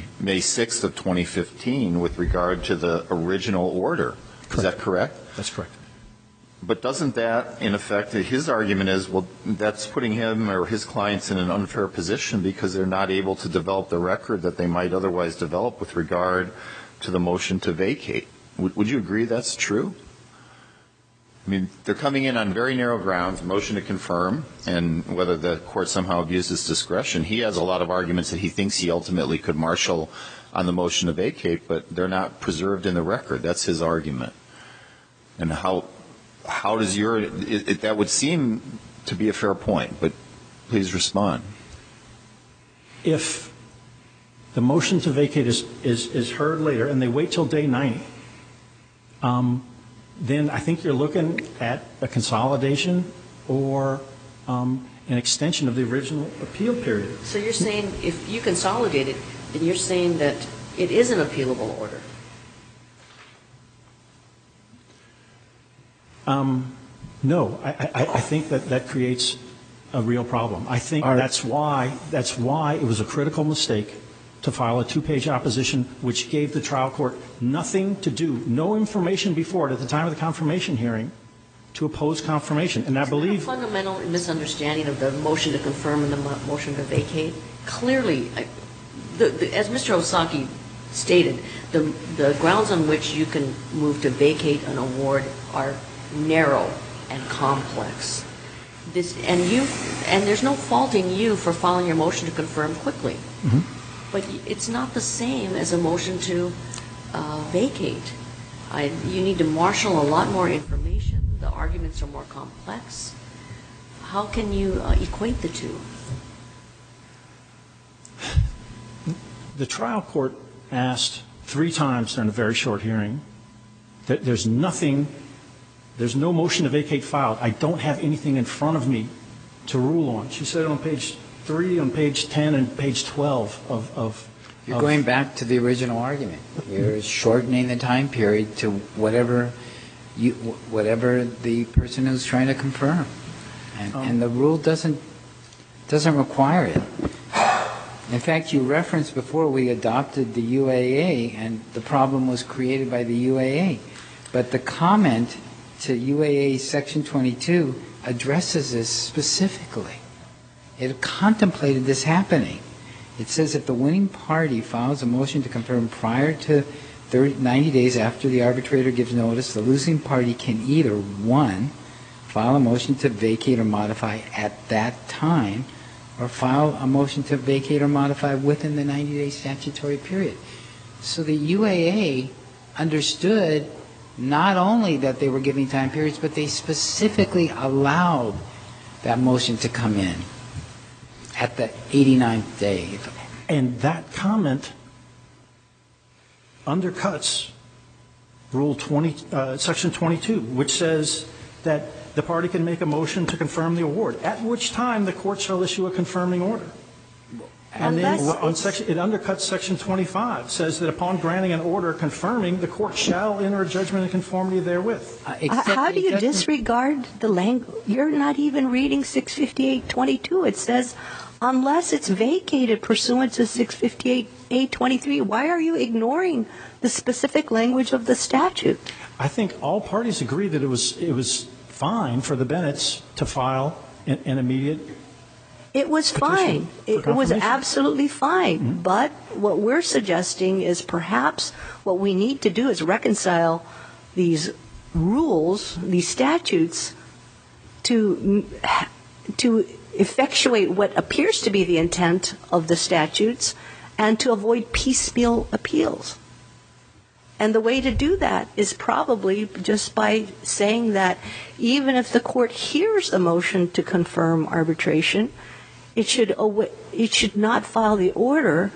2015 with regard to the original order. Correct. Is that correct? That's correct. But doesn't that, in effect, his argument is, well, that's putting him or his clients in an unfair position because they're not able to develop the record that they might otherwise develop with regard to the motion to vacate. Would you agree that's true? I mean, they're coming in on very narrow grounds, motion to confirm, and whether the court somehow abuses discretion. He has a lot of arguments that he thinks he ultimately could marshal on the motion to vacate, but they're not preserved in the record. That's his argument. And how does that would seem to be a fair point, but please respond. If the motion to vacate is heard later and they wait till day 90, then I think you're looking at a consolidation or an extension of the original appeal period. So you're saying if you consolidate it, then you're saying that it is an appealable order? No, I think that creates a real problem. I think that's why it was a critical mistake to file a 2-page opposition, which gave the trial court nothing to do, no information before it at the time of the confirmation hearing to oppose confirmation. And I believe a fundamental misunderstanding of the motion to confirm and the motion to vacate. Clearly, as Mr. Ozaki stated, the grounds on which you can move to vacate an award are narrow and complex. And there's no faulting you for filing your motion to confirm quickly. Mm-hmm. But it's not the same as a motion to vacate. You need to marshal a lot more information. The arguments are more complex. How can you equate the two? The trial court asked 3 times during a very short hearing that there's no motion to vacate filed. I don't have anything in front of me to rule on. She said on page 3, on page 10, and page 12 of You're going back to the original argument. You're shortening the time period to whatever the person who's trying to confirm. And the rule doesn't require it. In fact, you referenced before we adopted the UAA, and the problem was created by the UAA. But the comment to UAA Section 22 addresses this specifically. It contemplated this happening. It says if the winning party files a motion to confirm prior to 90 days after the arbitrator gives notice, the losing party can either, 1, file a motion to vacate or modify at that time, or file a motion to vacate or modify within the 90-day statutory period. So the UAA understood not only that they were giving time periods, but they specifically allowed that motion to come in at the 89th day. And that comment undercuts Rule 20, Section 22, which says that the party can make a motion to confirm the award, at which time the court shall issue a confirming order. And then it undercuts Section 25, says that upon granting an order confirming, the court shall enter a judgment in conformity therewith. How do you disregard the language? You're not even reading 658.22. It says, unless it's vacated pursuant to 658.23. Why are you ignoring the specific language of the statute? I think all parties agree that it was fine for the Bennetts to file an immediate It was fine. for It was confirmation. absolutely fine. But what we're suggesting is perhaps what we need to do is reconcile these rules, these statutes, to effectuate what appears to be the intent of the statutes and to avoid piecemeal appeals. And the way to do that is probably just by saying that even if the court hears a motion to confirm arbitration, it should not file the order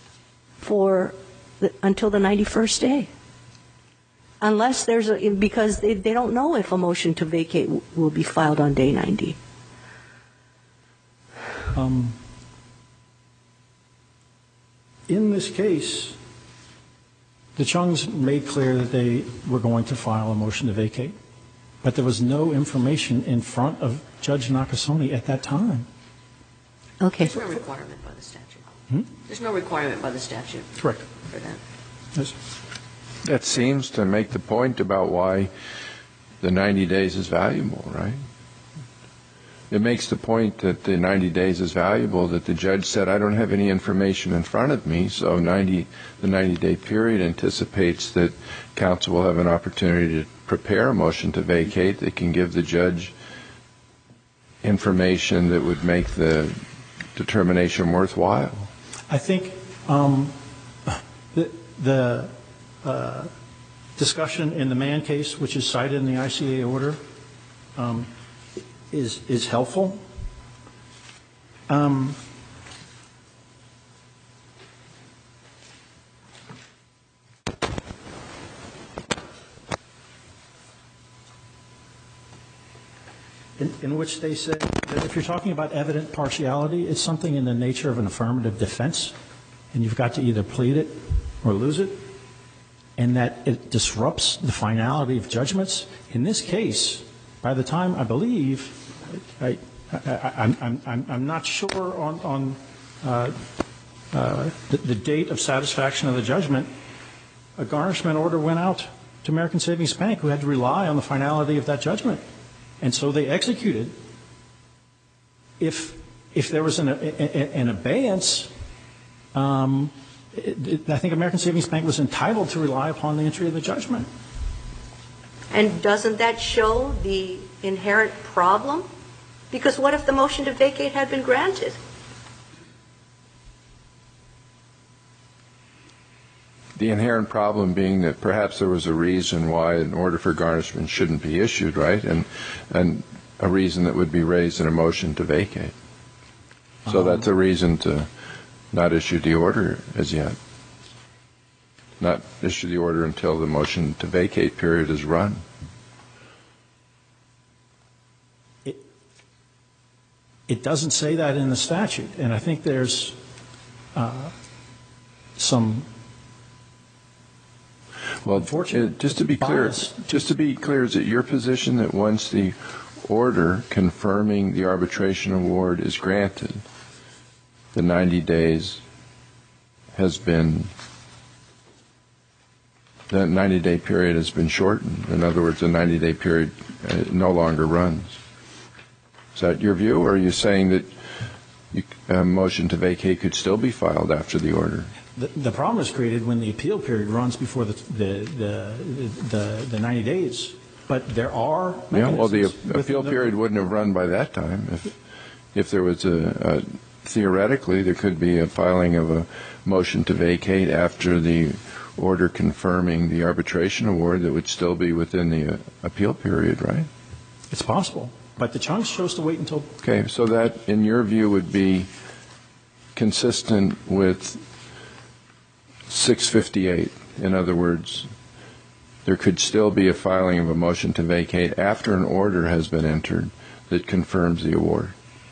until the 91st day. Unless because they don't know if a motion to vacate will be filed on day 90. In this case, the Chungs made clear that they were going to file a motion to vacate, but there was no information in front of Judge Nakasone at that time. Okay. There's no requirement by the statute. There's no requirement by the statute Correct. for that. Yes. That seems to make the point about why the 90 days is valuable, right? It makes the point that the 90 days is valuable, that the judge said, I don't have any information in front of me, so the 90-day period anticipates that counsel will have an opportunity to prepare a motion to vacate. They can give the judge information that would make the determination worthwhile. I think the discussion in the Mann case, which is cited in the ICA order, is helpful. In which they say that if you're talking about evident partiality, it's something in the nature of an affirmative defense, and you've got to either plead it or lose it, and that it disrupts the finality of judgments. In this case, by the time I believe, I'm not sure on the date of satisfaction of the judgment, a garnishment order went out to American Savings Bank, who had to rely on the finality of that judgment. And so they executed. If there was an abeyance, I think American Savings Bank was entitled to rely upon the entry of the judgment. And doesn't that show the inherent problem? Because what if the motion to vacate had been granted? The inherent problem being that perhaps there was a reason why an order for garnishment shouldn't be issued, right? And a reason that would be raised in a motion to vacate. So that's a reason to not issue the order as yet. Not issue the order until the motion to vacate period is run. It doesn't say that in the statute, and I think there's some. Well, just to be clear, is it your position that once the order confirming the arbitration award is granted, the 90 days has been, the 90-day period has been shortened? In other words, the 90-day period no longer runs. Is that your view, or are you saying that a motion to vacate could still be filed after the order? The problem is created when the appeal period runs before the 90 days. But there are mechanisms. Yeah, well, the appeal period wouldn't have run by that time. If there was theoretically, there could be a filing of a motion to vacate after the order confirming the arbitration award that would still be within the appeal period, right? It's possible. But the Chunks chose to wait until. Okay, so that, in your view, would be consistent with 658. In other words, there could still be a filing of a motion to vacate after an order has been entered that confirms the award.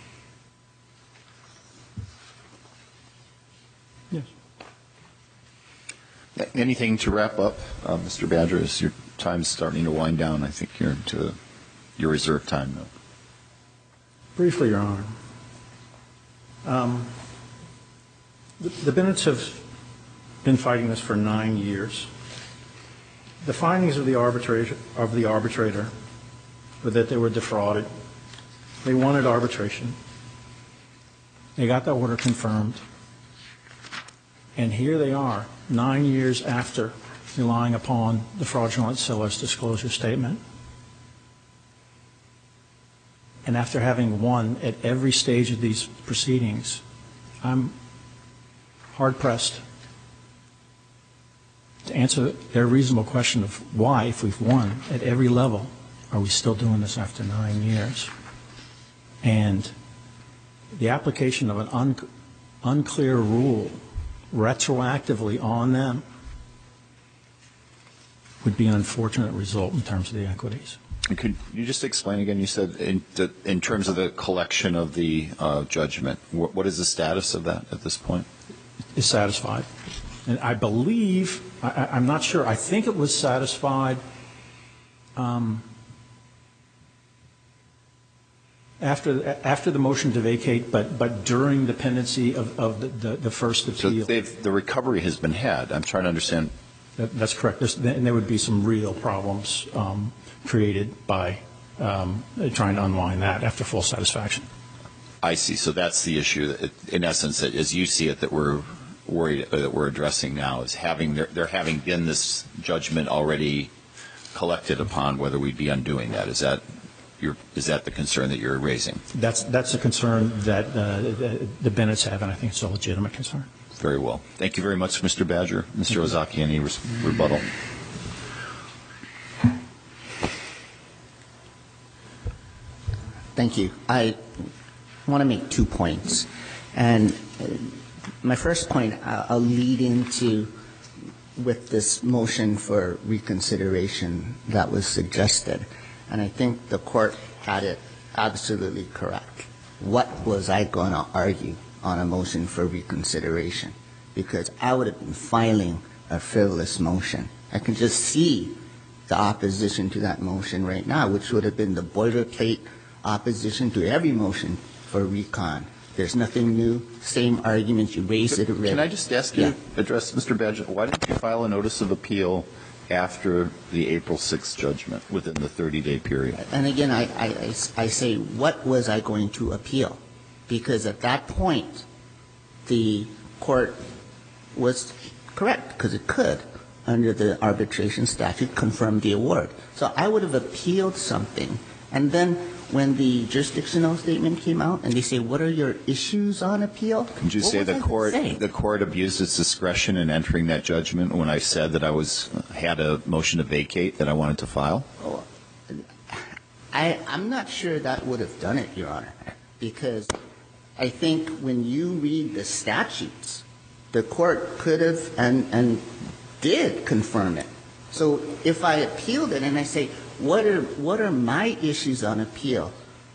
Yes. Anything to wrap up, Mr. Badger, as your time's starting to wind down? I think you're into your reserve time now. Briefly, Your Honor. The Bennett's have been fighting this for 9 years. The findings of the arbitrator were that they were defrauded. They wanted arbitration. They got the order confirmed. And here they are, 9 years after relying upon the fraudulent seller's disclosure statement. And after having won at every stage of these proceedings, I'm hard-pressed to answer their reasonable question of why, if we've won at every level, are we still doing this after 9 years? And the application of an unclear rule retroactively on them would be an unfortunate result in terms of the equities. Could you just explain again? You said in terms of the collection of the judgment, what is the status of that at this point? Is satisfied. And I believe, I'm not sure, I think it was satisfied after the motion to vacate, but during the pendency of the first appeal. So the recovery has been had. I'm trying to understand. That's correct. And there would be some real problems created by trying to unwind that after full satisfaction. I see. So that's the issue, in essence, as you see it, that we're worried that we're addressing now, is there having been this judgment already collected upon, whether we'd be undoing that. Is that the concern that you're raising? That's a concern that the Bennetts have, and I think it's a legitimate concern. Very well. Thank you very much, Mr. Badger. Mr. Ozaki, any rebuttal? Thank you. I want to make 2 points. And my first point, I'll lead into with this motion for reconsideration that was suggested. And I think the court had it absolutely correct. What was I going to argue on a motion for reconsideration? Because I would have been filing a frivolous motion. I can just see the opposition to that motion right now, which would have been the boilerplate opposition to every motion for recon. There's nothing new, same arguments, you raised it already. Can I just ask you to address, Mr. Badger, why didn't you file a notice of appeal after the April 6th judgment within the 30-day period? And again, I say, what was I going to appeal? Because at that point, the court was correct, because it could, under the arbitration statute, confirm the award. So I would have appealed something, and then when the jurisdictional statement came out and they say, what are your issues on appeal? Could you say the court abused its discretion in entering that judgment when I said that I had a motion to vacate that I wanted to file? Oh, I'm not sure that would have done it, Your Honor, because I think when you read the statutes, the court could have and did confirm it. So if I appealed it and I say, what are my issues on appeal?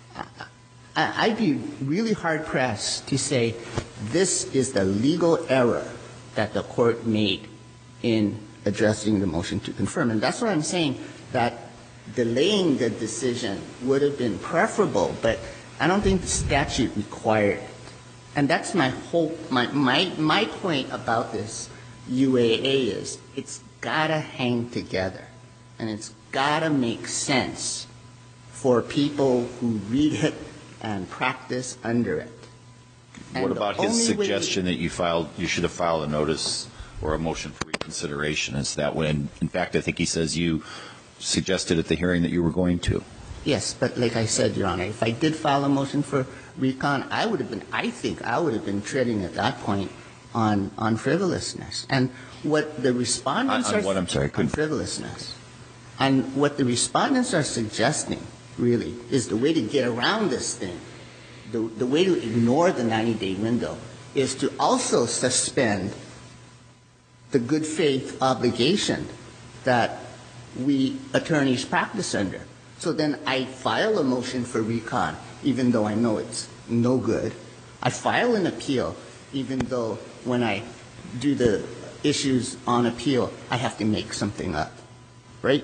I'd be really hard-pressed to say this is the legal error that the court made in addressing the motion to confirm. And that's why I'm saying that delaying the decision would have been preferable, but I don't think the statute required it. And that's my whole my point about this UAA is it's got to hang together, and it's got to make sense for people who read it and practice under it. What about his suggestion that you should have filed a notice or a motion for reconsideration? Is that when, in fact, I think he says you suggested at the hearing that you were going to? Yes, but like I said, Your Honor, if I did file a motion for recon, I think I would have been treading at that point on frivolousness. And what the respondents are on frivolousness. And what the respondents are suggesting, really, is the way to get around this thing, the way to ignore the 90-day window, is to also suspend the good faith obligation that we attorneys practice under. So then I file a motion for recon, even though I know it's no good. I file an appeal, even though when I do the issues on appeal, I have to make something up. Right?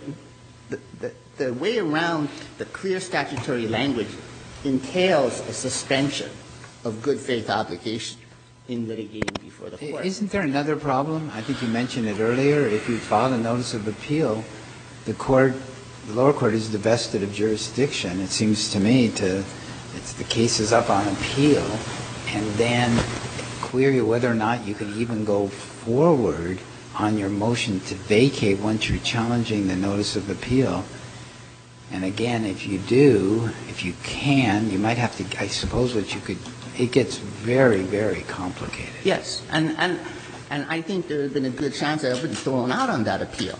The way around the clear statutory language entails a suspension of good faith obligation in litigating before the court. Isn't there another problem? I think you mentioned it earlier. If you file a notice of appeal, the lower court is divested of jurisdiction. It seems to me the case is up on appeal, and then query whether or not you can even go forward on your motion to vacate once you're challenging the notice of appeal. And again, if you do, if you can, you might have to, I suppose what you could, it gets very, very complicated. Yes, and I think there has been a good chance that I would be thrown out on that appeal.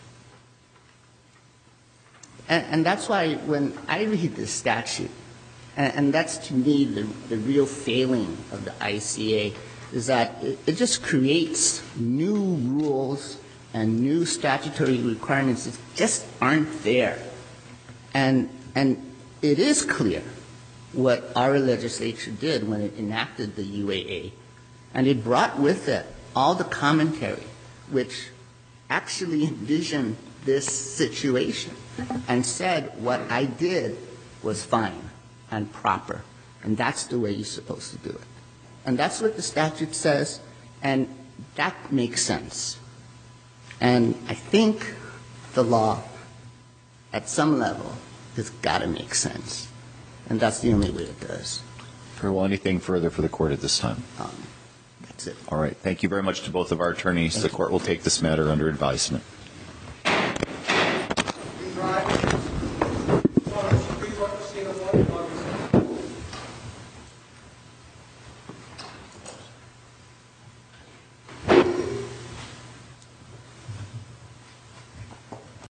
And that's why when I read this statute, and that's to me the real failing of the ICA, is that it just creates new rules and new statutory requirements that just aren't there. And it is clear what our legislature did when it enacted the UAA, and it brought with it all the commentary which actually envisioned this situation and said what I did was fine and proper, and that's the way you're supposed to do it. And that's what the statute says, and that makes sense. And I think the law, at some level, has got to make sense. And that's the only way it does. Very well. Anything further for the court at this time? That's it. All right. Thank you very much to both of our attorneys. The court will take this matter under advisement.